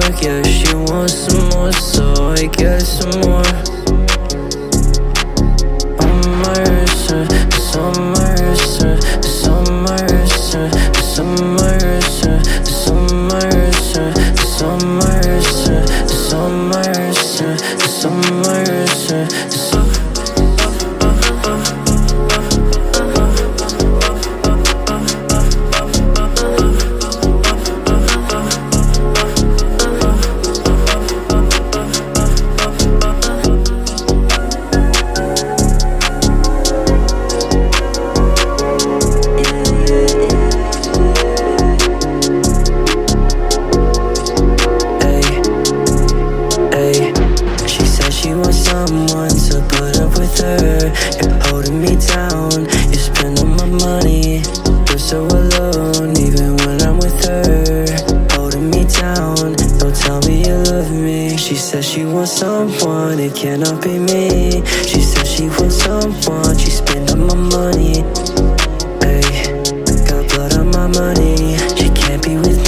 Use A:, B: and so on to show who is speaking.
A: work, yeah, she wants some more, so I get some more. On my wrist, it's on my wrist, it's on my wrist, it's on my wrist, it's on my wrist, it's on my wrist, it's on my wrist, it's on my wrist, it's on. Someone to put up with her. You're holding me down, you're spending my money. You're so alone, even when I'm with her. Holding me down, don't tell me you love me. She says she wants someone, it cannot be me. She says she wants someone, she's spending my money. Ay, got blood on my money, she can't be with me.